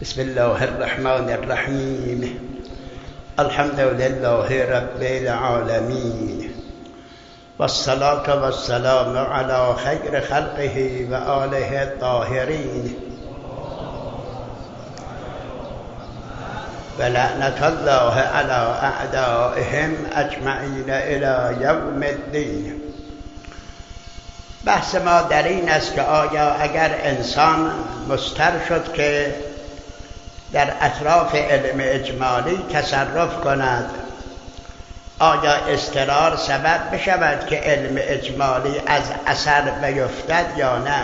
بسم الله الرحمن الرحیم. الحمد لله رب العالمین والصلاة والسلام علی خیر خلقه و آله الطاهرین و لعنت الله علی اعدائهم اجمعین الی یوم الدین. بحث ما در این است که آیا اگر انسان مضطر شد که در اطراف علم اجمالی تصرف کند، آیا اضطرار سبب بشود که علم اجمالی از اثر بیفتد یا نه؟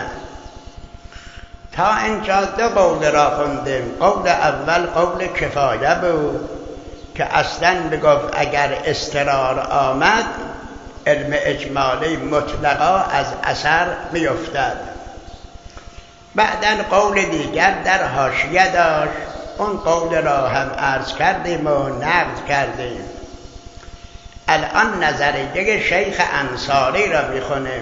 تا اینجا دو قول را خوندیم. قول اول قول کفایه بود که اصلا میگفت اگر اضطرار آمد علم اجمالی مطلقا از اثر میفتد. بعداً قول دیگر در حاشیه داشت، اون قول را هم عرض کردیم و نقد کردیم. الان نظریه شیخ انصاری را میخونیم.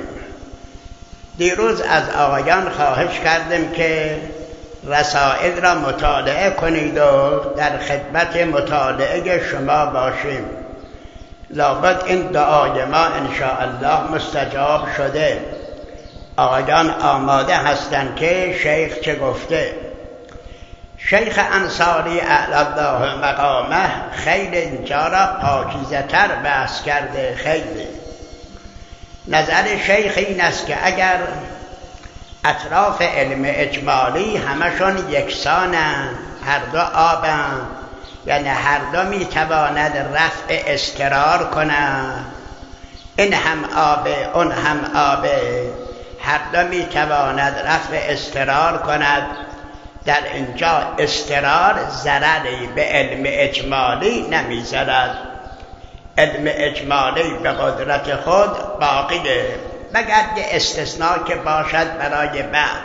دیروز از آقایان خواهش کردیم که رسائل را مطالعه کنید و در خدمت مطالعه شما باشیم. لابد این دعای ما انشاءالله مستجاب شده. آقایان آماده هستند که شیخ چه گفته. شیخ انصاری اعلی الله مقامه خیلی اینجا را پاکیزه تر بحث کرده. خیلی نظر شیخ این است که اگر اطراف علم اجمالی همشون یکسانند، هر دو آبند، یعنی هر دو میتواند رفع اضطرار کنند، این هم آبه اون هم آبه، هر دو میتواند رفع اضطرار کند، در اینجا اضطرار ضرری به علم اجمالی نمیزند. علم اجمالی به قدرت خود باقیه، مگر یه استثناء که باشد برای بعد.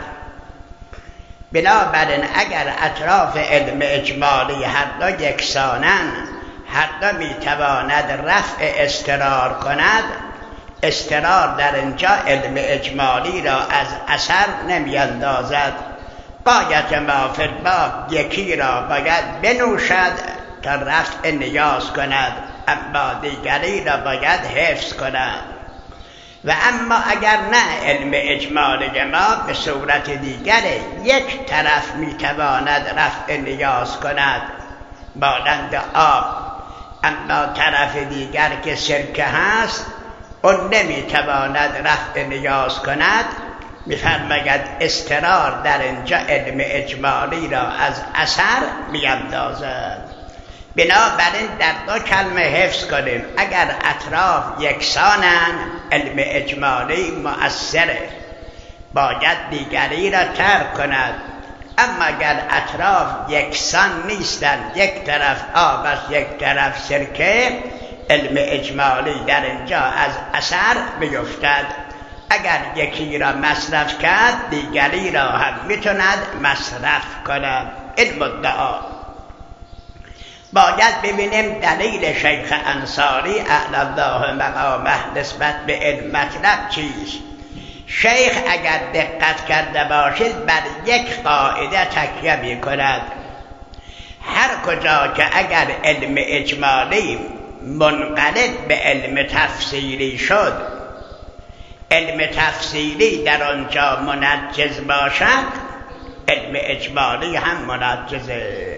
بنابراین اگر اطراف علم اجمالی هر دو یکسانند، هر دو میتواند رفع اضطرار کند، اضطرار در اینجا علم اجمالی را از اثر نمیاندازد. غایت ما فی الباب یکی را باید بنوشد تا رفع نیاز کند، اما دیگری را باید حفظ کند. و اما اگر نه، علم اجمالی ما به صورت دیگره، یک طرف میتواند رفع نیاز کند مانند آب، اما طرف دیگر که سرکه هست اون نمیتواند رفع نیاز کند. میفرماید اضطرار در اینجا علم اجمالی را از اثر میاندازد. بنابراین در دو کلمه حفظ کنیم. اگر اطراف یکسانند علم اجمالی مؤثره، باید دیگری را ترک کند. اما اگر اطراف یکسان نیستند، یک طرف آب است یک طرف سرکه، علم اجمالی در اینجا از اثر بیفتد. اگر یکی را مصرف کرد، دیگری را هم میتوند مصرف کند. این مدعا. باید ببینیم دلیل شیخ انصاری اعلی الله مقامه نسبت به علم مطلب چیست. شیخ اگر دقت کرده باشید بر یک قاعده تکیه می کند. هر کجا که اگر علم اجمالی منقلب به علم تفسیری شد، علم تفسیری در آنجا منجز باشد، علم اجمالی هم منجزه.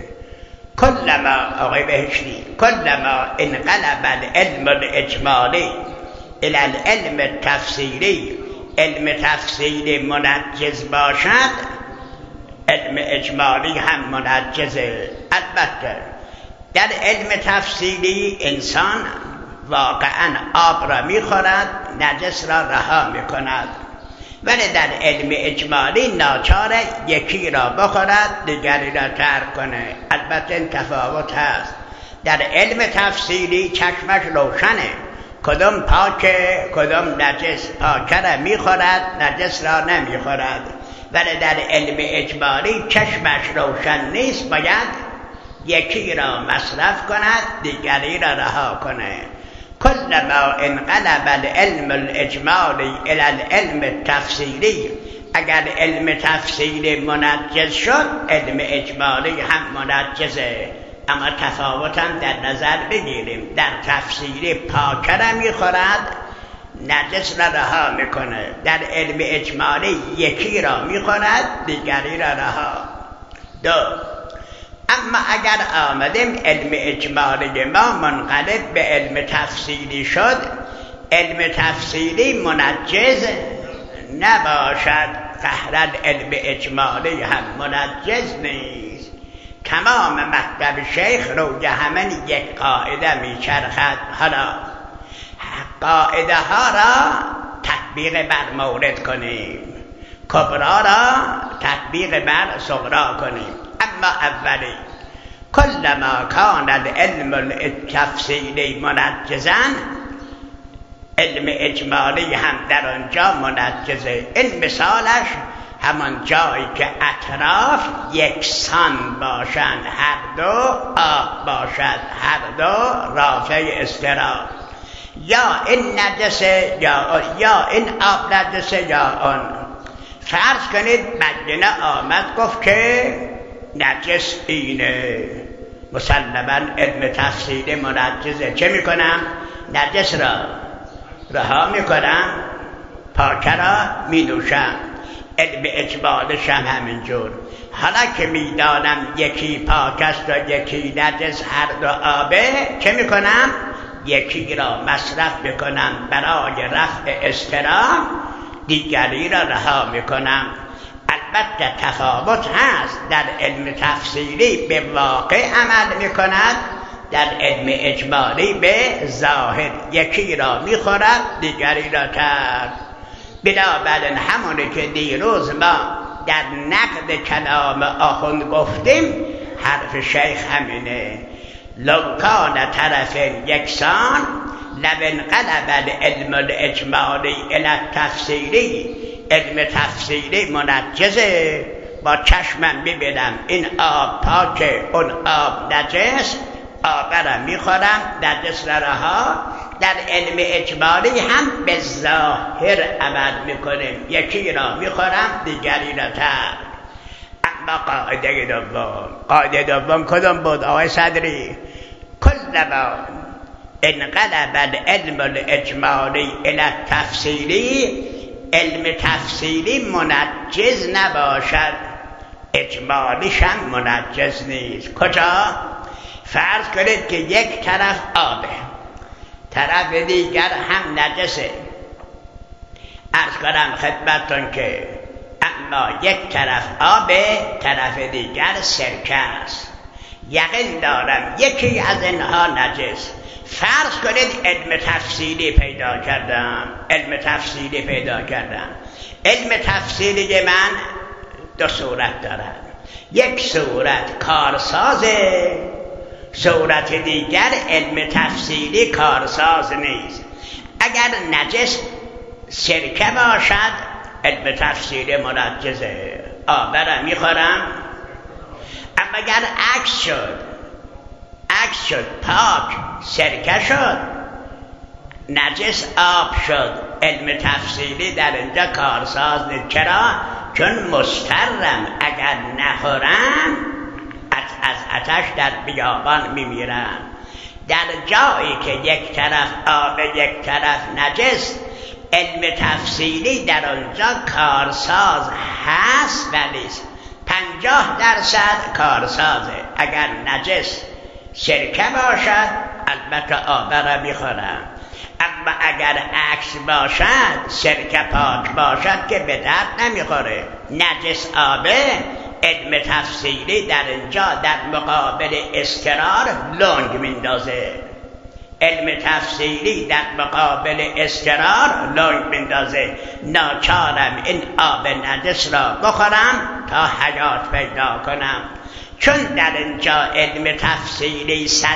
کلما انقلب العلم الاجمالی الى العلم التفسیری، علم تفسیری منجز باشد، علم اجمالی هم منجزه. البته در علم تفسیری انسان واقعا آب را میخورد، نجس را رها میکند، ولی در علم اجمالی ناچاره یکی را بخورد دیگری را ترک کنه. البته این تفاوت هست. در علم تفسیری چشمش روشنه، کدام پاکه کدام نجس، پاکه را میخورد نجس را نمیخورد. ولی در علم اجمالی چشمش روشن نیست، باید یکی را مصرف کند دیگری را رها کنه. کلما انقلب العلم الاجمالی الى العلم التفسیری اگر علم تفصیلی منجز شد علم اجمالی هم منجزه، اما تفاوت هم در نظر بگیریم. در تفصیلی پاکه را میخورد، نجس را رها میکنه. در علم اجمالی یکی را میخورد، دیگری را رها. دو، اما اگر آمدیم علم اجمالی ما منقلب به علم تفصیلی شد، علم تفصیلی منجز نباشد، فهرد علم اجمالی هم منجز نیست. تمام مطلب شیخ روی همین یک قاعده میچرخد. حالا قاعده ها را تطبیق بر مورد کنیم، کبرا را تطبیق بر صغرا کنیم. اما اولی، کلما کان العلم التفصیلی منجزا، علم اجمالی هم در آنجا منجزه. این مثالش همان جایی که اطراف یکسان باشند، هر دو آب باشد، هر دو رافع اضطراب، یا این نجسه یا این آب نجسه یا آن. فرض کنید مجنه آمد گفت که نجس اینه، مسلما علم تفصیلی منجزه. چه میکنم؟ نجس را رها میکنم، پاکه را مینوشم. علم اجمالش هم همینجور. حالا که میدانم یکی پاک است و یکی نجس، هر دو آبه، چه میکنم؟ یکی را مصرف میکنم برای رفع اضطراب، دیگری را رها میکنم. البته تفاوت هست، در علم تفصیلی به واقع عمل میکند، در علم اجمالی به ظاهر. یکی را میخورد، دیگری را ترک. بنابراین همونی که دیروز ما در نقد کلام آخوند گفتیم، حرف شیخ همینه. لو کان طرف یکسان لو انقلب العلم الاجمالی الی التفصیلی، علم تفصیلی منجزه. با چشمم ببینم این آب پاکه، اون آب نجس، آب را میخورم، نجس را رها. در علم اجمالی هم به ظاهر عمل میکنیم، یکی را میخورم، دیگری را ترک. اما قاعده دوم کدام بود آقای صدری؟ کلما انقلب العلم الاجمالی الی التفصیلی، علم تفصیلی منجز نباشد، اجمالیش هم منجز نیست. کجا؟ فرض کنید که یک طرف آبه، طرف دیگر هم نجسه. عرض کنم خدمتون که اما یک طرف آبه، طرف دیگر سرکه است. یقین دارم یکی از اینها نجس. فرض کنید علم تفصیلی پیدا کردم، علم تفصیلی من دو صورت دارد. یک صورت کارسازه، صورت دیگر علم تفصیلی کارساز نیست. اگر نجس سرکه باشد، علم تفصیلی منجزه، آب را میخورم. اما اگر عکس شد، پاک سرکه شد، نجس آب شد، علم تفصیلی در اینجا کارساز نیست. چرا؟ چون مضطرم، اگر نخورم از آتش در بیابان میمیرم. در جایی که یک طرف آب یک طرف نجس، علم تفصیلی در آنجا کارساز هست ولی 50% کارسازه. اگر نجس سرکه باشد البته آب را میخورم، اما اگر عکس باشد، سرکه پاک باشد که به درد نمیخوره، نجس آبه، علم تفصیلی در اینجا در مقابل اضطرار لنگ میندازه. علم تفصیلی در مقابل اضطرار لنگ میندازه. ناچارم این آب نجس را بخورم تا حیات پیدا کنم. چون در اینجا علم تفصیلی 100%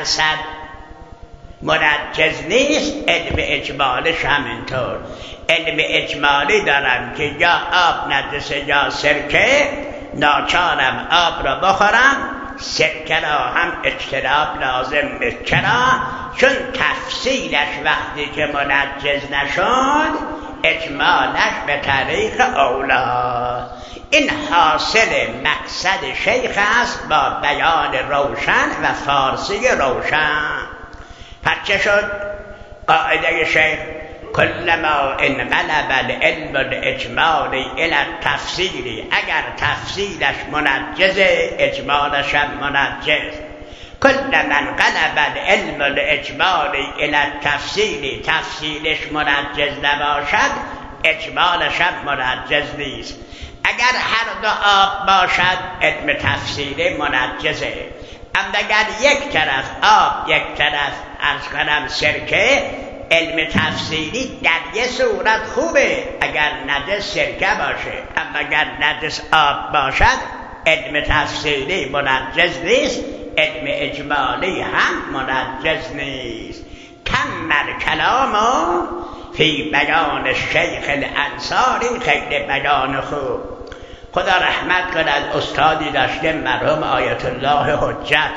منجز نیست، علم اجمالش همینطور. علم اجمالی دارم که یا آب نجسه یا سرکه، ناچارم آب را بخورم، سرکه را هم اجتناب لازم. چرا؟ چون تفصیلش وقتی که منجز نشد اجمالش به طریق اولا. این حاصل مقصد شیخ است با بیان روشن و فارسی روشن. پس چه شد قاعده شیخ؟ کلما انقلب العلم الاجمالی الى التفصیلی، اگر تفصیلش منجز اجمالش هم منجز. کلما انقلب العلم الاجمالی الى التفصیلی، تفصیلش منجز نباشد اجمالش هم منجز نیست. اگر هر دو آب باشد علم تفصیلی منجزه، اما اگر یک طرف آب یک طرف عرض کنم سرکه، علم تفصیلی در یه صورت خوبه اگر نجس سرکه باشه، اما اگر نجس آب باشد علم تفصیلی منجز نیست، علم اجمالی هم منجز نیست. کمل کلامو فی بیان الشیخ الانصاری، خیلی بیان خوب. خدا رحمت کند استادی داشته مرحوم آیت الله حجت،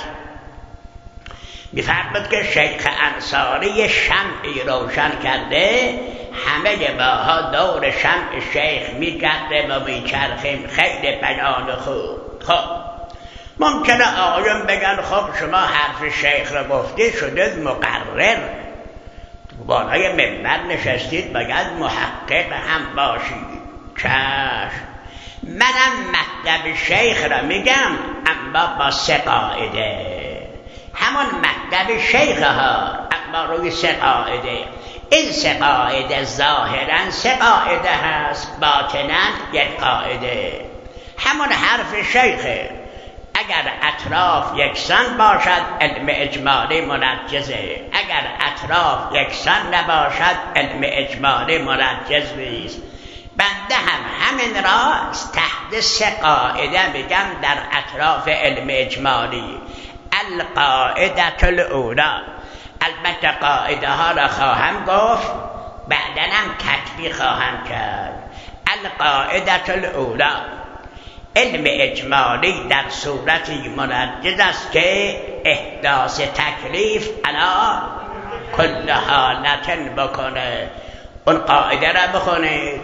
می‌فرمود که شیخ انصاری شمعی روشن کرده، همه ماها دور شمع شیخ می‌گردیم و می‌چرخیم، خیلی بیان خوب. خب ممکنه آقایون بگن خب شما حرف شیخ رو گفتی شده مقرر، بالای منبر نشستید باید محقق هم باشید. چشم، منم مطلب شیخ را میگم اما با سه قاعده، همون مطلب شیخ ها اما روی سه قاعده. این سه قاعده ظاهرا سه قاعده هست، باطنا یک قاعده، همون حرف شیخه. اگر اطراف یکسان باشد علم اجمالی منجزه، اگر اطراف یکسان نباشد علم اجمالی منجز نیست. بنده هم همین را تحت سه قاعده میگم در اطراف علم اجمالی. القاعده الاولا، البته قاعده ها را خواهم گفت بعداً هم کتبی خواهم کرد. القاعده الاولا، علم اجمالی در صورتی منجز است که احداث تکلیف علی کل حالت بکنه. اون قاعده را بخونید: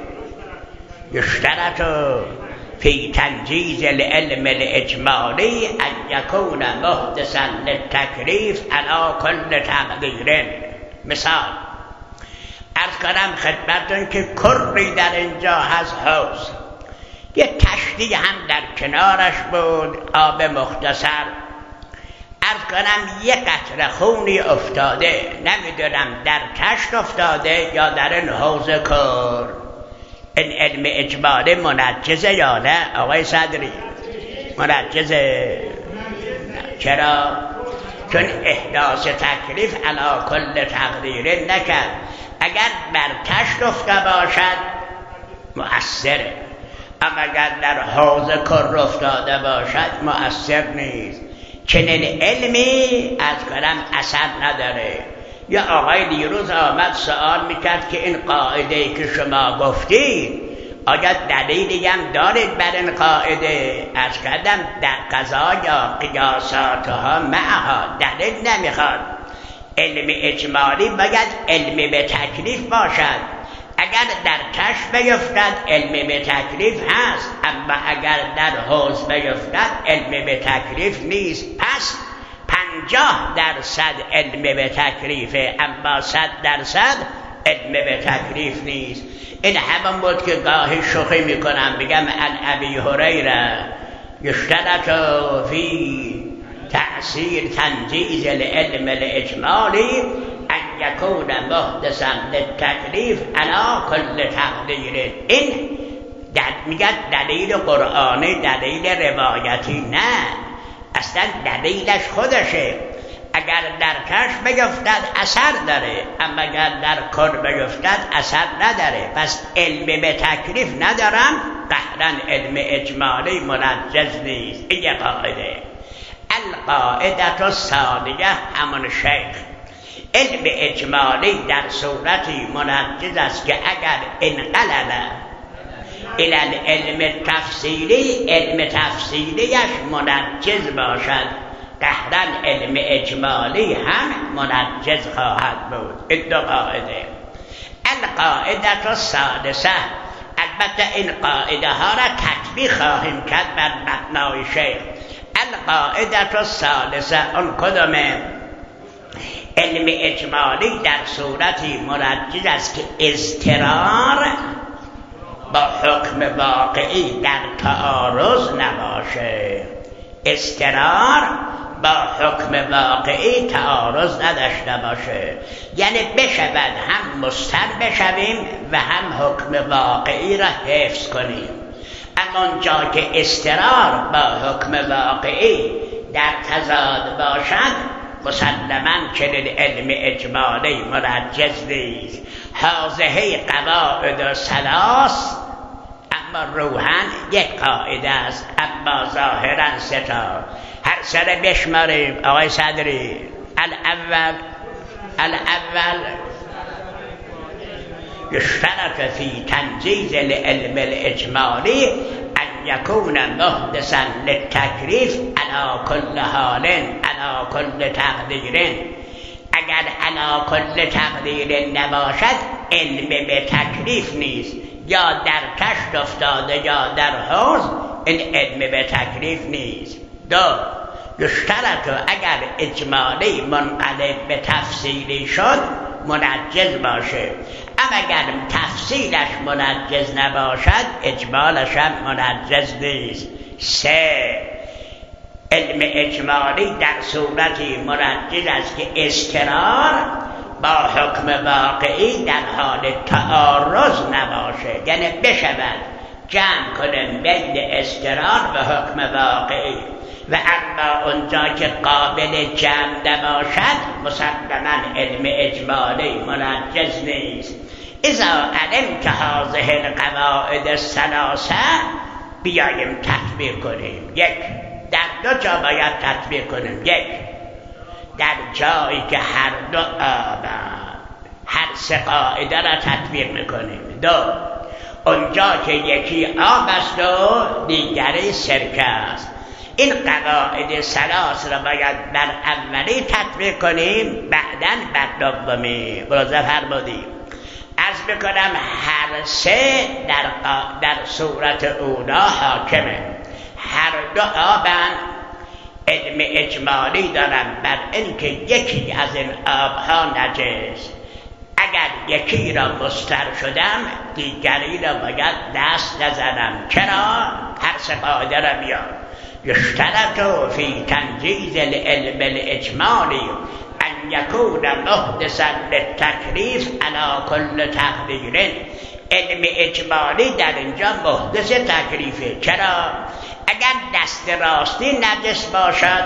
یشترط فی تنجیز العلم الاجمالی ان یکون محدثا للتکلیف علی کل تقدیر. مثال عرض کنم خدمتتون که کری در اینجا هست، حوض، یه تشتی هم در کنارش بود، آب مختصر. عرض کنم یه قطره خونی افتاده، نمیدونم در تشت افتاده یا در این حوض کر. این علم اجمالی منجزه یا نه آقای صدری؟ منجزه. چرا؟ چون احداث تکلیف علی کل تقدیر نکرد. اگر بر تشت افته باشد مؤثره، اما اگر در حوض کر افتاده باشد مؤثر نیست. چنین علمی از کنم اثر نداره. یا آقای دیروز آمد سوال میکرد که این قاعده که شما گفتید آیا دلیلی هم دارید بر این قاعده؟ از کردم در قضا یا قیاساتها معها دلیل نمیخواد. علم اجمالی باید علم به تکلیف باشد. اگر در کشف بیفتد علم به تکلیف هست، اما اگر در حوض بیفتد علم به تکلیف نیست. پس 50% علم به تکلیفه، اما 100% علم به تکلیف نیست. این همون بود که گاهی شوخی میکنم بگم عن ابی هریره یشترط فی تأثیر تنجیز العلم الاجمالی ان یکون محدثا للتکلیف علی کل تقدیر. این میگه دلیل قرآنی، دلیل روایتی نه، اصلا دلیلش خودشه. اگر در کشف بیفتد اثر داره، اما اگر در کر بیفتد اثر نداره. پس علم به تکلیف ندارم، قهرن علم اجمالی منجز نیست. این یه قاعده. القاعده الثانیه همون شیخ، علم اجمالی در صورتی منجز است که اگر انقلب الى العلم تفصیلی، علم تفصیلیش منجز باشد، قهرن علم اجمالی هم منجز خواهد بود. این دو قاعده. القاعده السادسه، البته این قاعده ها را تطبیق خواهیم کرد بر مبنای شیخ. القاعده السادسه، اون کدومه؟ علم اجمالی در صورتی مرجز است که اضطرار با حکم واقعی در تعارض نباشه. اضطرار با حکم واقعی تعارض نداشته باشه، یعنی بشود هم مضطر بشویم و هم حکم واقعی را حفظ کنیم. اما اونجا که اضطرار با حکم واقعی در تضاد باشد مسلماً چنین علم اجمالی مرجز نیست. حاضحه قواعد ثلاث، اما روحاً یک قاعده است، اما ظاهراً سه تا. هر سره بشماریم آقای صدری. الاول يشترط في تنجيز العلم الإجمالي أن يكون محدثا للتكليف على كل حال على كل تقدير. اگر على كل تقدير نباشد علم به تکلیف نیست، یا در کشف افتاده یا در حوض، این علم به تکلیف نیست. دو، یشترط اگر اجمالی منقلب به تفصیلی شد منجز باشه، اما اگر تفصیلش منجز نباشد اجمالش هم منجز نیست. سه، علم اجمالی در صورتی منجز است که اضطرار با حکم واقعی در حال تعارض نباشه، یعنی بشود جمع کنیم بین اضطرار و حکم واقعی. و اما اونجا که قابل جمع نباشد مسلماً علم اجمالی منجز نیست. اذا علمت هذه القواعد الثلاثه، بیاییم تطبیق کنیم. یک، در دو جا باید تطبیق کنیم. یک، در جایی که هر دو هر سه قاعده را تطبیق میکنیم. دو، اونجا که یکی آب است و دیگری سرکه است. این قواعد ثلاث را باید بر اولی تطبیق کنیم، بعداً بر دومی. ملاحظه فرمودید. عرض بکنم هر سه در صورت اولا حاکمه. هر دو آبن علم اجمالی دارن بر اینکه یکی از این آبها نجس. اگر یکی را مضطر شدم دیگری را باید دست نزنم. چرا؟ هر سه قاعده را بیار. يشترط في تنجيز العلم الإجمالي أن يكون محدثا للتكليف على كل تقدير. علم اجمالی در اینجا محدث تکلیفه. چرا؟ اگر دست راستی نجس باشد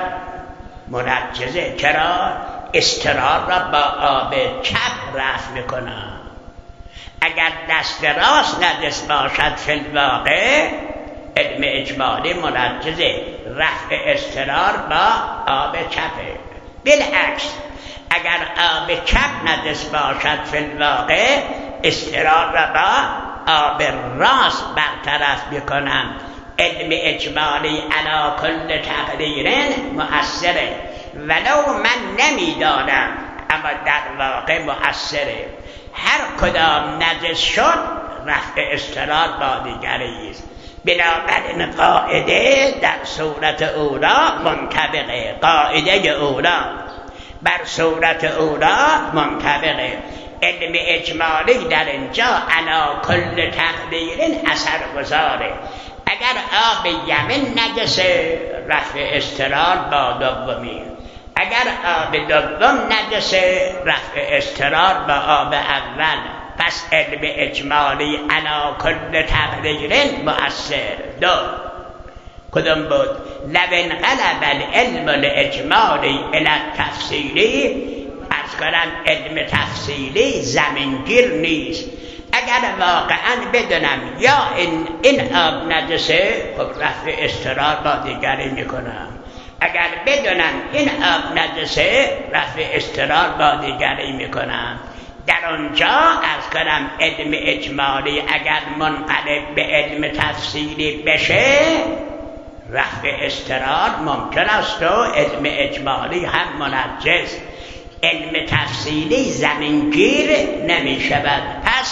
منجزه. چرا؟ اضطرار را با آب چپ رفع میکنم. اگر دست راست نجس باشد فی الواقع علم اجمالی منجزه، رفع اضطرار با آب چپه. بالعکس اگر آب چپ نجس باشد فی الواقع اضطرار را با آب راست برطرف میکنم. علم اجمالی علی کل تقدیر مؤثره، ولو من نمیدانم اما در واقع مؤثره. هر کدام نجس شد رفع اضطرار با دیگری است. بنابراین قاعده در صورت اولا منطبقه. قاعده اولا بر صورت اولا منطبقه. علم اجمالی در اینجا علی کل تقدیر اثر گذاره. اگر آب یمن نجسه رفع اضطرار با دومی، اگر آب دوم نجسه رفع اضطرار با آب اول. پس علم اجمالی علی کل تقدیر مؤثر. دو، کدام بود؟ لو انقلب العلم الاجمالی الی التفصیلی، از کنم علم تفصیلی زمینگیر نیست. اگر واقعا بدونم یا این آب نجسه خب رفع اضطرار با دیگری میکنم. اگر بدونم این آب نجسه رفع اضطرار با دیگری میکنم. در آنجا از کنم علم اجمالی اگر منقلب به علم تفصیلی بشه رفع اضطرار ممکن است و علم اجمالی هم منجز. علم تفصیلی زمینگیر نمی شود. پس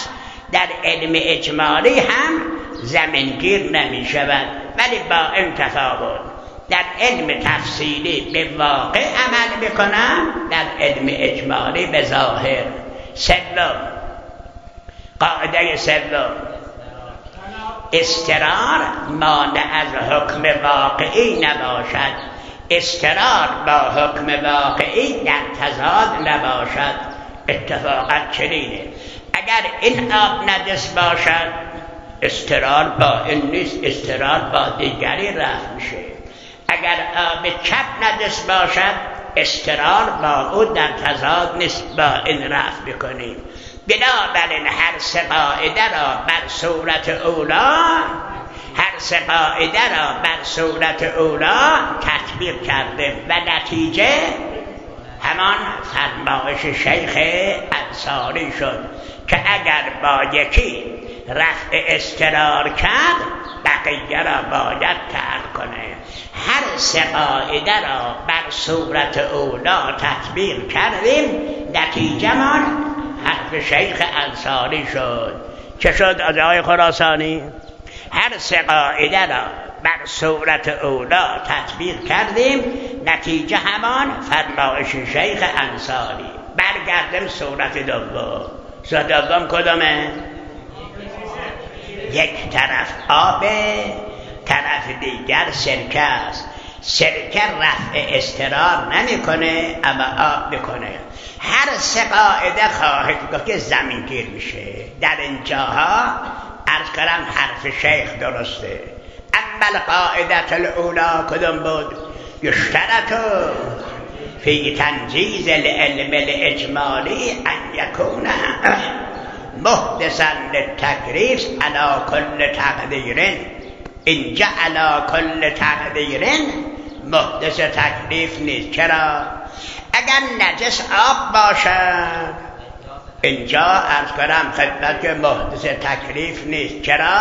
در علم اجمالی هم زمینگیر نمی شود، ولی با این تفاوت در علم تفصیلی به واقع عمل میکنم، در علم اجمالی به ظاهر. سوم، قاعده سوم، اضطرار مانع از حکم واقعی نباشد. اضطرار با حکم واقعی در تضاد نباشد. اتفاقا چنینه. اگر این آب نجس باشد، اضطرار با این نیست، اضطرار با دیگری رفع میشه. اگر آب چپ نجس باشد، اضطرار با او در تضاد نیست، با این رفع میکنیم. بنابراین هر سه قاعده را بر صورت اولا، هر سه قاعده را بر صورت اولا تطبیق کردیم و نتیجه همان فرمایش شیخ انصاری شد که اگر با یکی رفع اضطرار کرد، بقیه را باید ترک کنه. هر سه قاعده را بر صورت اولا تطبیق کردیم، نتیجه من حرف شیخ انصاری شد. چه شد از آقای خراسانی؟ هر سه قاعده را بر صورت اولا تطبیق کردیم، نتیجه همان فرمایش شیخ انصاری. برگردیم صورت دوم. صورت دوم کدامه؟ یک طرف آب، طرف دیگر سرکه است. سرکه رفع اضطرار نمیکنه، اما آب میکنه. هر سه قاعده خواهد گفت که زمینگیر میشه. در اینجاها عرض کردم حرف شیخ درسته. اول قاعده الاولا کدام بود؟ یشترط فی تنجیز العلم الاجمالی ان یکون محدثا للتکلیف علی کل تقدیر. اینجا علی کل تقدیر محدث تکلیف نیست. چرا؟ اگر نجس آب باشد، اینجا عرض کنم خدمت که محدث تکلیف نیست. چرا؟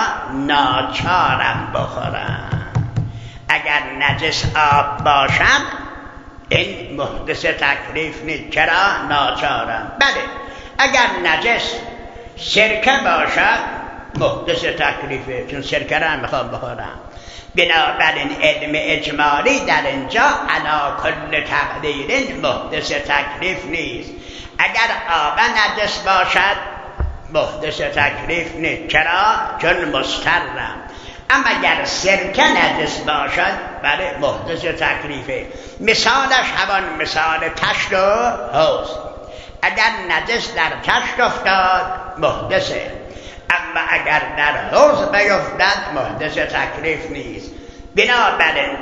ناچارم بخورم. اگر نجس آب باشد این محدث تکلیف نیست. چرا؟ ناچارم. بله، اگر نجس سرکه باشد محدث تکلیفه، چون سرکه را میخوام بخورم. بنابراین علم اجمالی در اینجا علی کل تقدیر محدث تکلیف نیست. اگر آب نجس باشد محدث تکلیف نیست. چرا؟ چون مضطرم. اما اگر سرکه نجس باشد بله محدث تکلیفه. مثالش همان مثال تشت و حوض. اگر نجس در تشت افتاد محدثه، اما اگر در حوض بیفتد محدث تکلیف نیست. بنابراین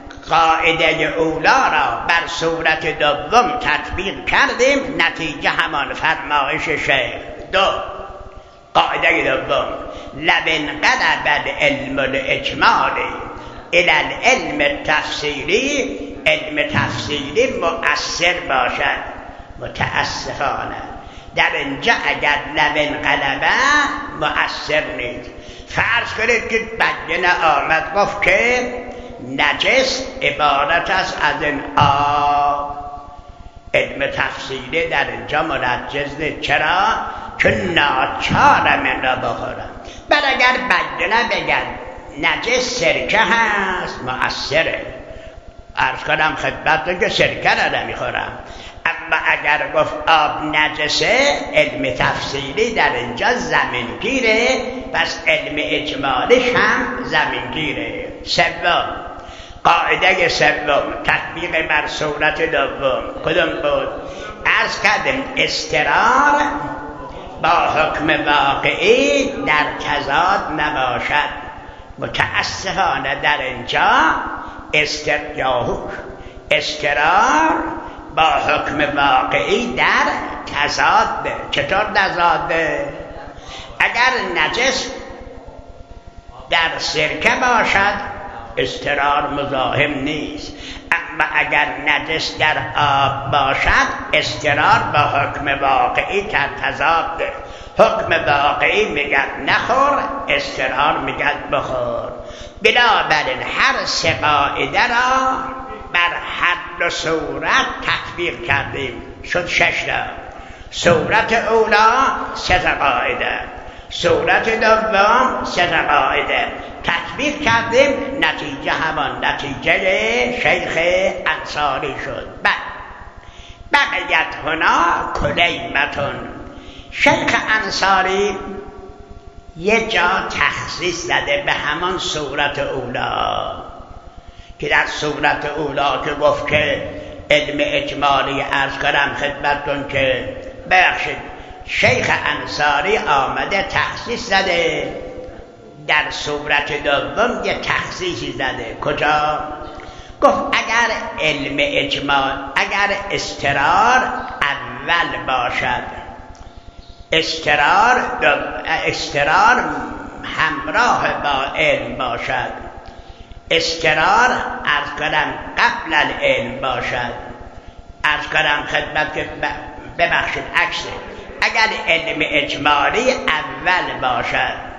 قاعده اولا را بر صورت دوم تطبیق کردیم، نتیجه همان فرمایش شیخ. دو، قاعده دوم، لبن قلب علم الاجمالی الى العلم التفصیلی. علم تفصیلی مؤثر باشد. متاسفانه در اینجا اگر لبن قلبه مؤثر نیست. فرض کنید که بگنه آمد گفت که نجس عبارت است از این آب. علم تفصیلی در اینجا منجز نیست. چرا؟ چون ناچارم این را بخورم. بعد اگر بگنه بگن نجس سرکه هست مؤثره. عرض کنم خدمت که سرکه را نمیخورم. اما اگر گفت آب نجسه، علم تفصیلی در اینجا زمینگیره، پس علم اجمالیش هم زمینگیره. سوم، قاعده سوم، تطبیق بر صورت دوم کدوم بود؟ عرض کردیم اضطرار با حکم واقعی در تضاد نباشد. متاسفانه در اینجا اضطرار با حکم واقعی در تضاد. چطور تضاده؟ اگر نجس در سرکه باشد اضطرار مزاحم نیست، اما اگر نجس در آب باشد اضطرار با حکم واقعی در تضاد. حکم واقعی میگد نخور، اضطرار میگد بخور. بنابراین هر سه قاعده را بر حد و صورت تطبیق کردیم. شد 6 تا. صورت اولا 3 قاعده، صورت دوم 3 قاعده تطبیق کردیم، نتیجه همان نتیجه شیخ انصاری شد. بقیت هنا کلیمتون. شیخ انصاری یه جا تخصیص داده به همان صورت اولا که در صورت اولا که گفت که علم اجمالی عرض کردم خدمتتون که ببخشید شیخ انصاری آمده تخصیص داده در صورت دوم یه تخصیصی زده. کجا؟ گفت اگر علم اجمال، اگر استقرار اول باشد، استقرار همراه با علم باشد، استقرار عرض کنم قبل العلم باشد، عرض کنم خدمت که ببخشید عکسه، اگر علم اجمالی اول باشد،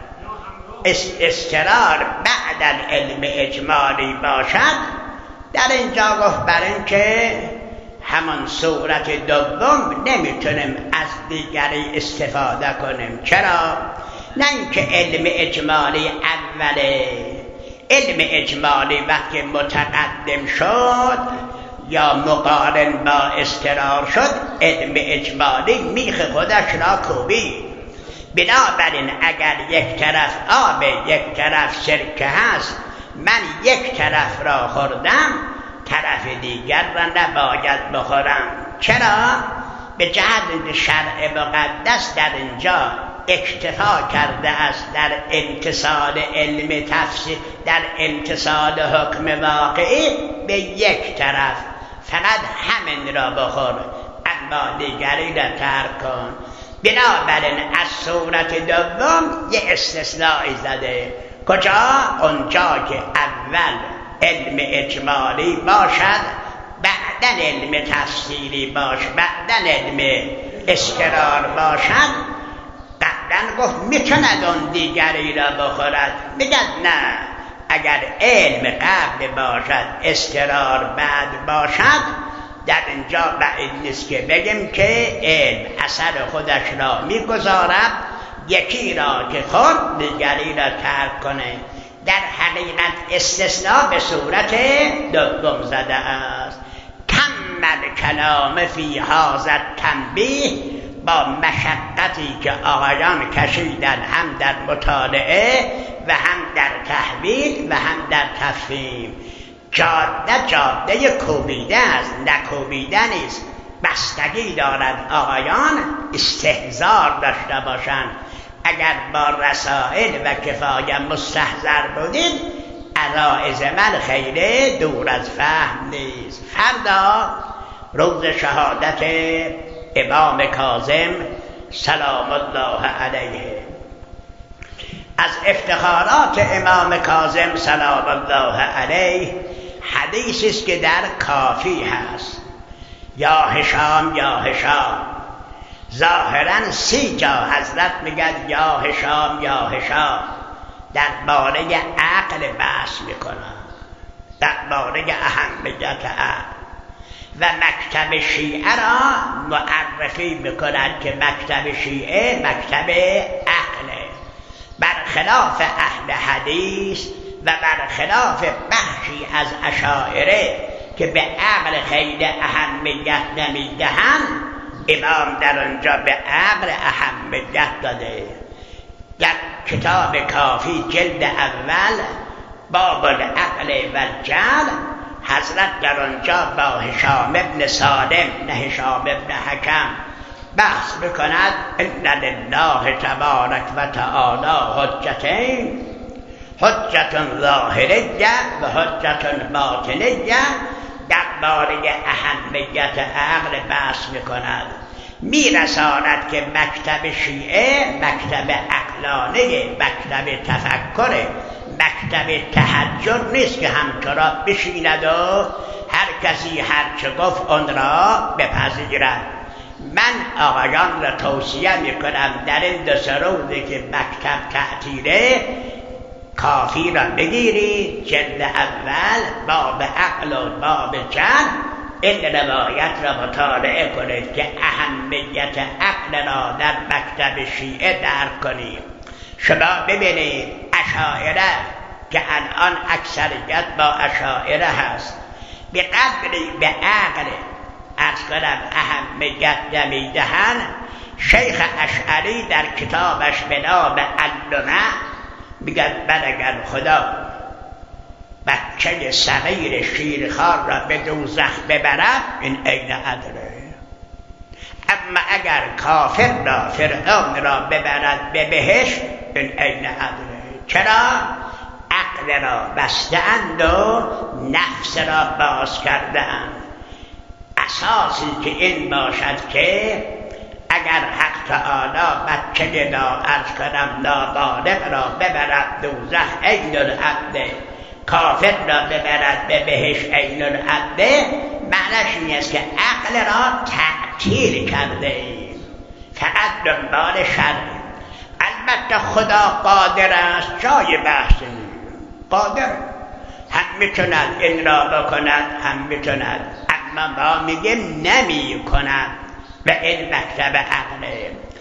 استقرار بعد علم اجمالی باشد، در اینجا گفت برای اینکه همان صورت دوم نمیتونیم از دیگری استفاده کنیم. چرا؟ نه اینکه علم اجمالی اوله، علم اجمالی وقتی متقدم شد یا مقارن با استقرار شد، علم اجمالی میخ خودش را کوبید. بنابراین اگر یک طرف آب یک طرف سرکه هست، من یک طرف را خوردم، طرف دیگر را نباید بخورم. چرا؟ به جهت شرع مقدس در اینجا اکتفا کرده است در امتصال علم تفسیر، در امتصال حکم واقعی به یک طرف، فقط همین را بخور اما دیگری را ترک کن. بنابراین از صورت دوم یه استثنایی زده. کجا؟ اونجا که اول علم اجمالی باشد، بعدن علم تفسیری باشد، بعدن علم استقرار باشد. قبلا گفت میتوند اون دیگری را بخورد، میگد نه، اگر علم قبل باشد استقرار بعد باشد، در اینجا بعید نیست که بگیم که علم اثر خودش را میگذارد، یکی را که خود دیگری را ترک کنه. در حقیقت استثناء به صورت دوم زده است. کمل کلام فی هذا تنبیه، با مشقتی که آقایان کشیدن هم در مطالعه و هم در تحویل و هم در تفهیم. جاده کوبیده است، نکوبیده نیست. بستگی دارد آقایان استحضار داشته باشند. اگر با رسائل و کفایه مستحضر بودید، عرائض من خیلی دور از فهم نیست. فردا روز شهادت امام کاظم سلام الله علیه. از افتخارات امام کاظم سلام الله علیه حدیثی است که در کافی هست. یا هشام یا هشام، ظاهرا 30 جا حضرت میگد یا هشام یا هشام، درباره عقل بحث میکنن، درباره اهمیت عقل. و مکتب شیعه را معرفی میکنند که مکتب شیعه مکتب عقله، برخلاف اهل حدیث و برخلاف بخشی از اشاعره که به عقل خیلی اهمیت نمیدهند. امام در آنجا به عقل اهمیت داده. در کتاب کافی جلد اول باب العقل و الجهل، حضرت در آنجا با هشام ابن سالم نه هشام ابن حکم بحث میکند. ان لله تبارک و تعالی حجتین، حجت ظاهریه و حجت باطنیه. درباره اهمیت عقل بحث میکند. میرساند که مکتب شیعه مکتب عقلانه، مکتب تفکر، مکتب تحجر نیست که همچرا بشیند و هر کسی هر چه گفت اون را بپذیرد. من آقایان را توصیه میکنم در این 2 روزی که مکتب تعطیله، کافی را بگیرید، جلد اول باب عقل و باب جهل، این روایت را مطالعه کنید که اهمیت عقل را در مکتب شیعه درک کنید. شما ببینید اشاعره که الان اکثریت با اشاعره هست به قدری به عقل از کنم اهمیت نمیدهند. شیخ اشعری در کتابش به نام اللمع میگن من اگر خدا بچه صغیر شیرخوار را به دوزخ ببرد این عین عدله، اما اگر کافر را فرعون را ببرد به بهشت این عین عدله. چرا؟ عقل را بسته‌اند و نفس را باز کرده‌اند. اساسی که این باشد که اگر حق تعالی بچه نابالغ را ببرد دوزخ عین العدل، کافر را ببرد به بهشت عین العدل، معنیش این است که عقل را تعطیل کرده ایم، فقط دنبال شر. البته خدا قادر است، جای بحث قادر، هم میتوند این را بکند هم میتوند، اما ما میگیم نمی کند و این مکتب عقله.